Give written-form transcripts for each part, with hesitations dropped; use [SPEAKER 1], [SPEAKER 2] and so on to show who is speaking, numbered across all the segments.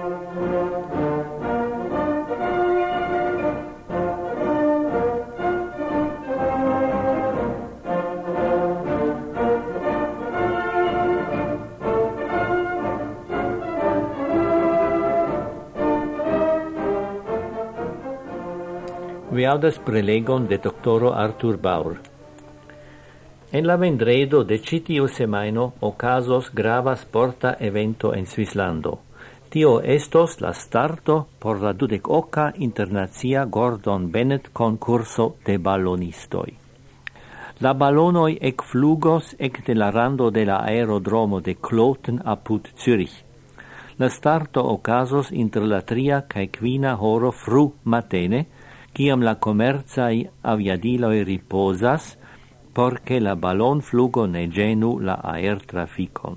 [SPEAKER 1] Vi audas prelegon de doctoro Arthur Baur. En la vendredo de citiu semaino ocasos grava sporta evento en Svislando. Tio estos la starto por la 28 internazia Gordon Bennett concurso de ballonistoi. La ballonoi ecflugos ecte la rando de la aerodromo de Kloten apud Zürich. La starto ocasos inter la 3 cae 5 horo fru matene, ciam la commerciai aviadiloi riposas, porce la ballon flugo ne genu la aer traficon.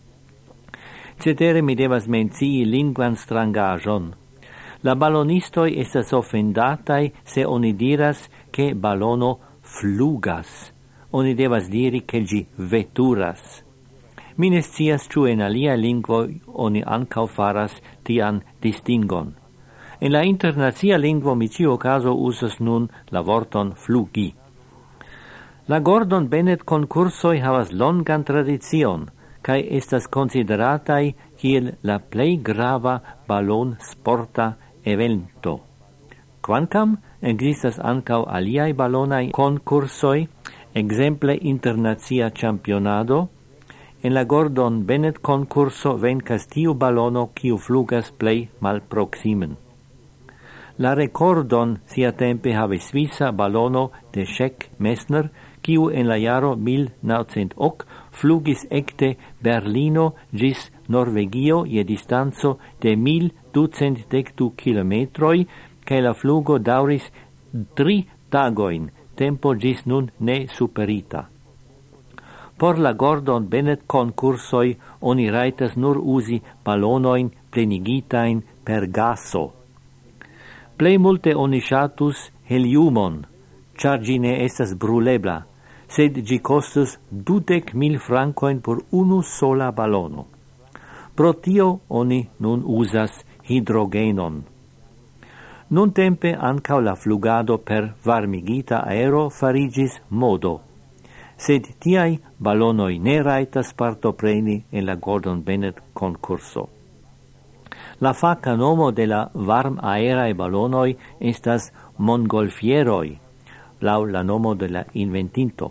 [SPEAKER 1] Cetere mi devas mencii linguan strangajon. La ballonistoi estas offendatai se oni diras che ballono flugas. Oni devas diri che gi veturas. Mi ne scias ciu en alia lingvo oni ancau faras tian distingon. En la internazia lingvo mi cio caso usas nun la vorton flugi. La Gordon Bennett concursoi havas longan tradizion, cae estas consideratai kiel la plei grava ballon sporta evento. Quancam existas ancau aliai ballonai concursoi, exemple internazia championado, en la Gordon Bennett concurso vencas tiu ballono kiu flugas plei malproximen. La recordon siatempe havis svisa ballono de Scheck Messner, kiu en la jaro 1908 flugis ecte Berlino gis Norvegio je distanzo de 1212 kilometroi, cae la flugo dauris 3 tagoin, tempo gis nun ne superita. Por la Gordon Bennett concursoi oni raitas nur usi ballonoin plenigitain per gaso. Plei multe oni shatus heliumon, char gi ne estas brulebla, sed gi costus 20.000 francoin por unu sola ballono. Pro tio oni nun usas hidrogenon. Nun tempe ancau la flugado per varmigita aero farigis modo, sed tiai ballonoi ne raitas partopreni en la Gordon Bennett concurso. La faca nomo de la varm aerae ballonoi estas mongolfieroi, lau la nomo de la inventinto.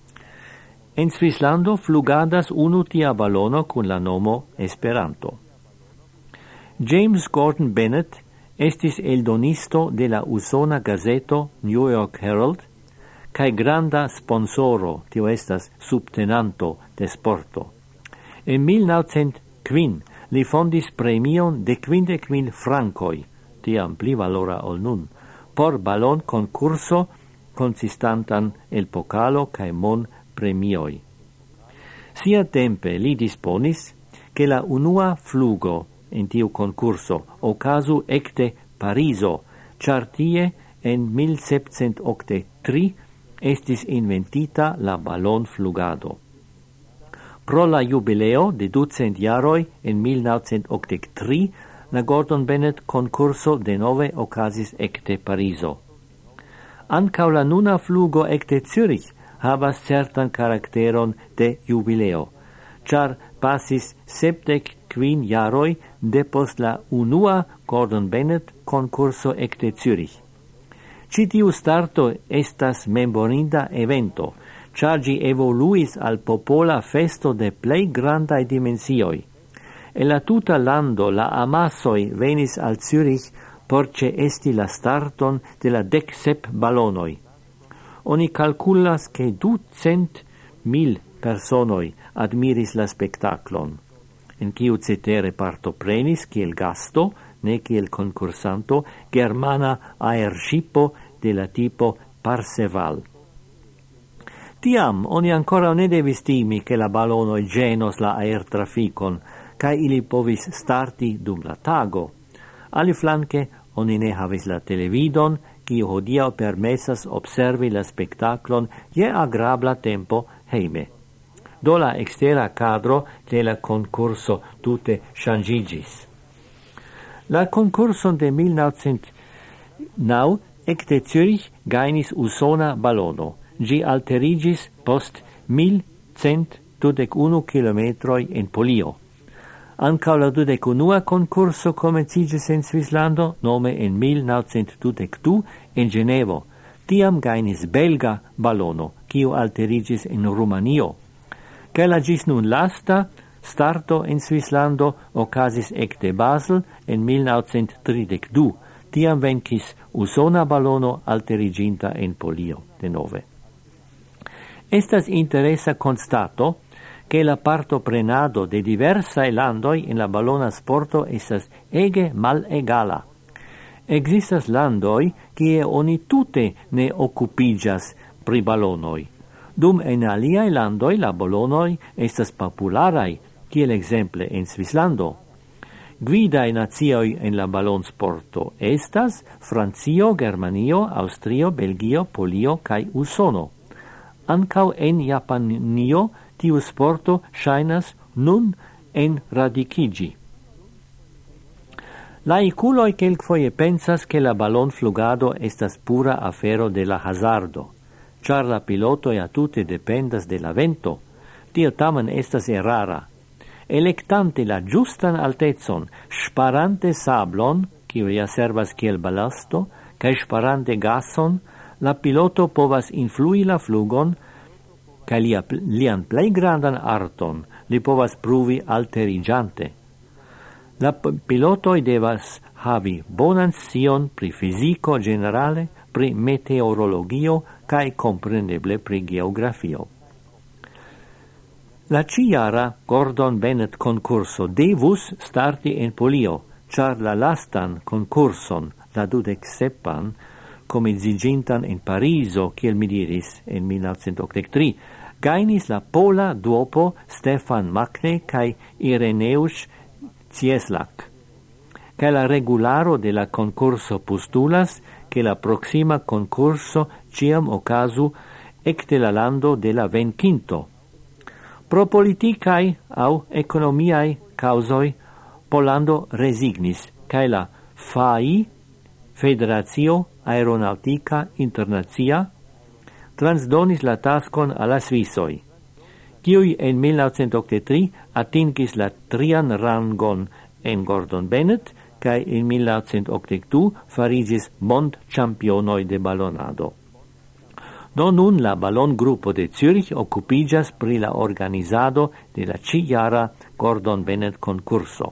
[SPEAKER 1] En Svislando flugadas unu tia ballono cun la nomo Esperanto. James Gordon Bennett estis eldonisto de la usona gazeto New York Herald, cae granda sponsoro, tio estas subtenanto de sporto. En 1905 li fondis premion de 50.000 francoi, tiam pli valora ol nun, por ballon concurso consistantan el pokalo cae mon premioi. Sia tempe li disponis che la unua flugo en tiu concurso ocasu ecte Pariso, char tie en 1783 estis inventita la ballon flugado. Pro la jubileo de 200 jaroi en 1983, la Gordon Bennett concurso de nove ocasis ecte Pariso. Ancau la nuna flugo ecte Zürich havas certan caracteron de jubileo, char passis 75 jaroi depost la unua Gordon Bennett concurso ecte Zürich. Citiu starto estas memorinda evento, char gi evoluis al popola festo de plei grandai dimensioi. En la tuta lando la amassoi venis al Zürich porce esti la starton de la 17 ballonoi. Oni calculas che 200.000 personoi admiris la spectaclon, en quiu cetere partoprenis kiel gasto, ne kiel concursanto, germana aershipo de la tipo Parseval. Tiam oni ancora ne devis timi che la ballonoi genos la aertraficon, cae ili povis starti dum la tago. Aliflanque, oni ne havis la televidon, quiu hodiau permessas observi la spectaclon je agrabla tempo heime. Do la extera cadro de la concurso tute changigis. La concurson de 1909 ecte Zürich gainis usona ballono. Gi alterigis post 1121 kilometroi en Polio. Ancao la 21 concurso comencigis en Svislando, nome en 1922 en Genevo. Tiam gainis belga ballono, kiu alterigis en Rumanio. Che la gis nun lasta starto en Svislando ocasis ecte Basel en 1932. Tiam vencis usona ballono alteriginta en Polio de nove. Estas interesa constato che la partoprenado de diversae landoi in la ballona sporto estas ege mal egala. Existas landoi kie oni tute ne occupigas pri ballonoi. Dum en aliae landoi la ballonoi estas popularai, kiel exemple en Svislando. Guidae nazioi en la ballon sporto estas Francio, Germanio, Austrio, Belgio, Polio kai Usono. Ancau en Japanio tiu sporto shainas nun en radicigi. Laiculoi quelquefoie pensas che la ballon flugado estas pura afero de la hazardo, char la pilotoi a tutte dependas de la vento. Tio tamen estas errara. Electante la justan altezon, sparante sablon, quio ja servas kiel ballasto, cae sparante gason, la piloto povas influi la flugon, cae lian plei grandan arton li povas pruvi alterigiante. La pilotoi devas havi bonan scion pri fisico generale, pri meteorologio, cae comprendeble pri geografio. La ciara Gordon Bennett concurso devus starti en Polio, char la lastan concurson, la 27, comincigintan en Pariso, kiel mi diris, en 1983, gainis la pola duopo Stefan Makne kai Ireneusz Cieslak. Kai la regularo de la concurso postulas che la proxima concurso ciam ocasu ecte la lando de la venquinto. Pro politicae au economiae causoi Polando resignis, kai la FAI, Federatio Aeronautica Internazia, transdonis la taskon alla Svissoi, kiui en 1983 atingis la 3. rangon en Gordon Bennett, kai in 1982 farigis mond championoi de ballonado. Do nun la ballon gruppo de Zürich occupigas pri la organizado de la ciara Gordon Bennett concurso.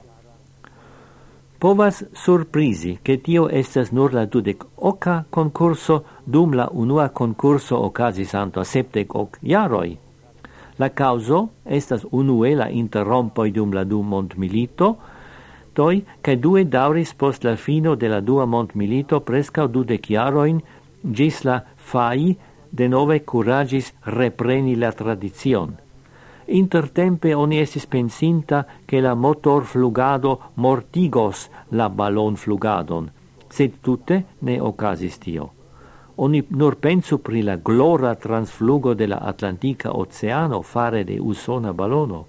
[SPEAKER 1] Povas surprisi che tio estas nur la 28 concurso dum la unua concurso ocasis anto 78 jaroi. La causo estas unue la interrompoi dum la du mondmilito, toi che due dauris post la fino de la dua mondmilito prescau 20 jaroin gis la FAI de nove curagis repreni la tradizion. Intertempe oni estis pensinta che la motor flugado mortigos la ballon flugadon, sed tutte ne ocasis tio. Oni nur pensu pri la glora transflugo de la Atlantica Oceano fare de usona ballono.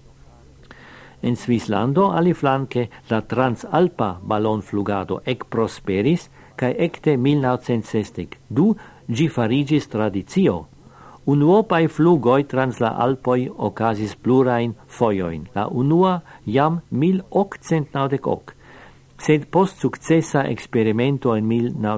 [SPEAKER 1] En Svislando aliflanque la transalpa ballon flugado ec prosperis, cae ecte 1962 gi farigis tradizio. Unuopae flugoi trans la Alpoi ocasis plurain foioin. La unua jam 1898, sed post successa experimento en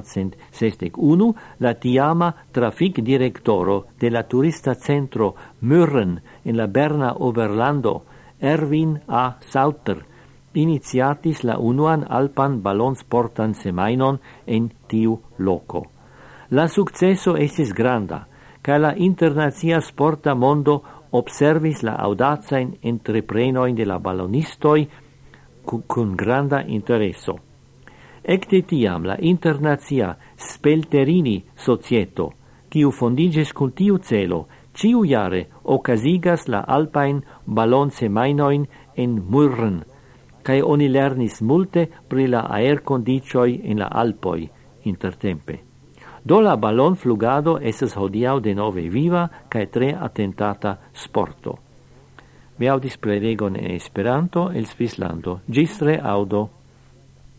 [SPEAKER 1] 1961, la tiama trafic directoro de la turista centro Mürren en la Berna Oberlando, Erwin A. Sauter, initiatis la unuan alpan ballonsportan semainon en tiu loco. La successo estis granda, ca la internazia sporta mondo observis la audazain entreprenoin de la ballonistoi cun granda intereso. Ecte tiam la internazia Spelterini Societo, quiu fondigis cun tiu celo, ciu jare ocasigas la alpain ballon semainoin en Mürren, cae oni lernis multe pri la aercondicioi in la Alpoi intertempe. Do la ballon flugado estes hodiau de nove viva cae tre attentata sporto. Mi audis prelegon en Esperanto el Svislando. Gis re audo.